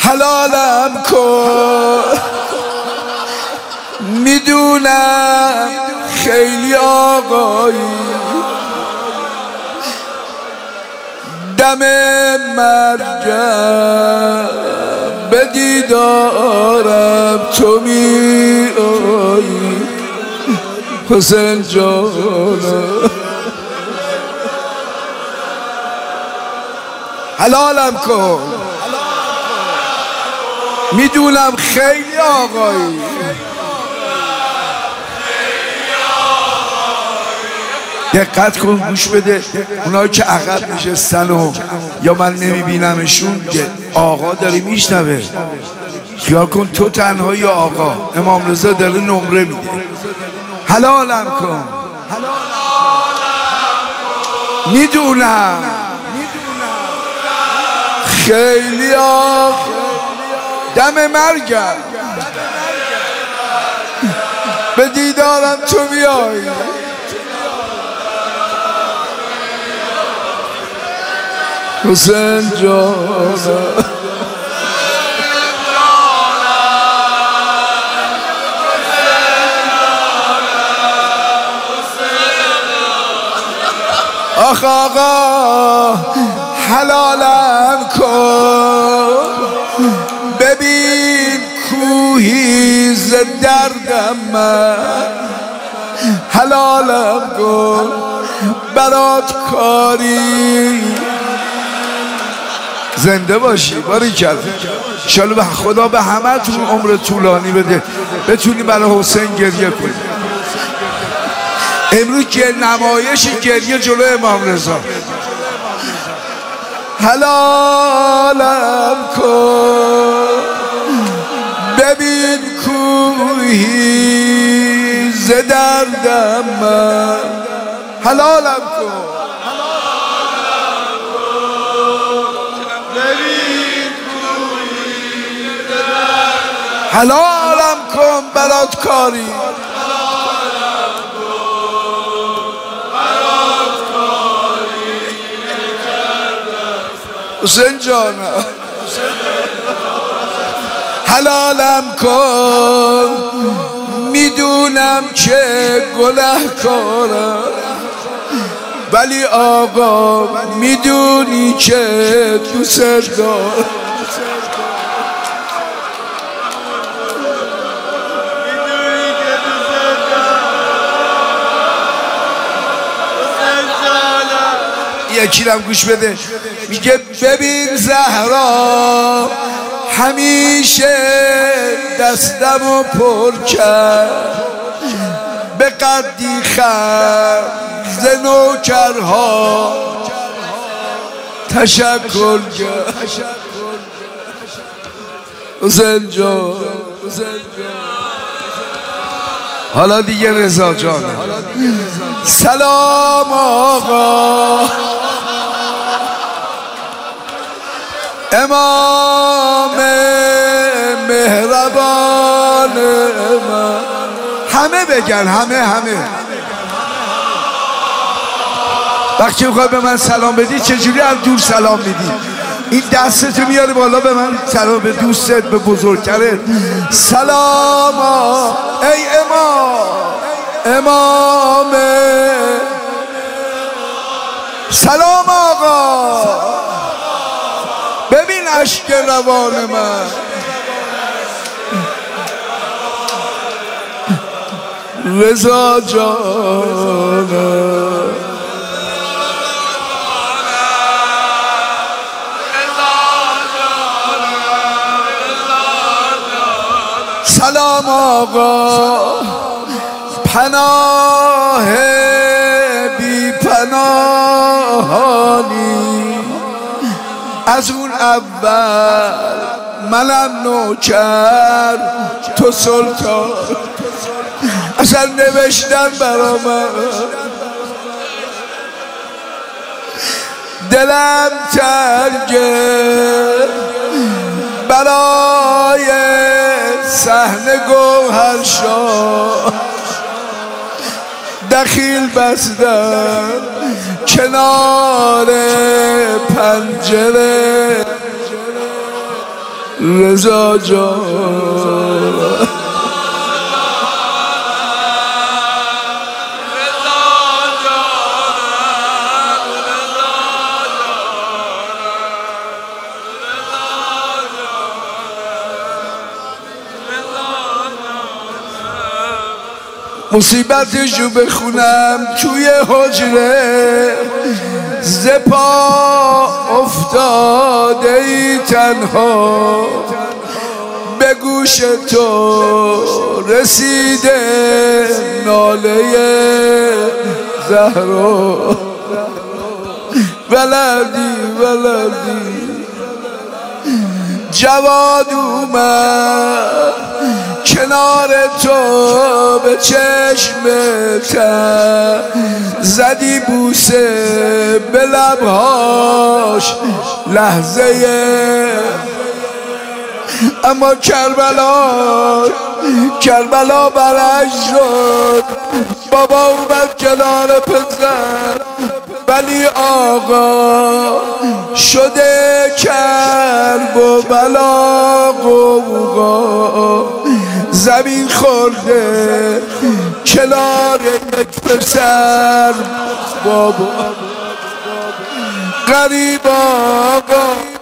حلالم کن. میدونم خیلی آقایی، دم مرگم به دیدارم تو می آیی حسین جانم. حلالم کن. میدونم خیلی آقایی، دقت کن گوش بده. اونایی که عقب نشستن و یا من نمیبینمشون که آقا داره میشنوه، خیال کن تو تنهایی آقا. امام رضا داره نمره میده. حلالم کن. میدونم خیلی آقا، دم مرگم به دیدارم تو بیایی حسین جانم. آخ آقا حلالم کن. ببین کوهی ز دردم من، حلالم کن برات کاری. زنده باشی باریکلا. انشالله خدا به همه تون عمر طولانی بده، بتونی برای حسین گریه کنی. امروز نمایش گریه جلو امام رضا. حلالم کن. ببین کوهی ز دردم من، حلالم کن. حلالم کن برات کاری. حسین جانم حلالم کن. میدونم که گنهکارم، ولی آقا میدونی که دوست دارم. یکیرم گوش بده. میگه ببین زهرا همیشه دستمو پر کرد، به قدی خم ز نوکرها تشکر کرد. حسین جان حالا دیگه رضا جان. سلام آقا امام مهربان من. همه بگن، همه وقتی میخوای به من سلام بدی چجوری از دور سلام میدی؟ این دستتو میاری بالا به من سلام، به دوستت، به بزرگترت. سلام ای امام. سلام آقا. ببین اشک روان من. رضا جانم سلام آقا. پناه بی پناهانی، از اون اول منم نوکر تو سلطان. اصلا نوشتن برا من، دلم تنگه برای صحنه گوهر شاه. دخیل بستم کنار پنجره، رضا جان. مصیبتشو بخونم توی حجره، ز پا افتاده ای تنها، به گوش تو رسیده ناله زهرا. ولدی ولدی جواد اومد کنار تو، به چشمت زدی بوسه به لبهاش لحظه، اما کربلا برش شد. بابا اومد کنار پسر، ولی آقا شده کرب و بلا غوغا. زمین خورده کنار یک پسر، بابا غریب آقا.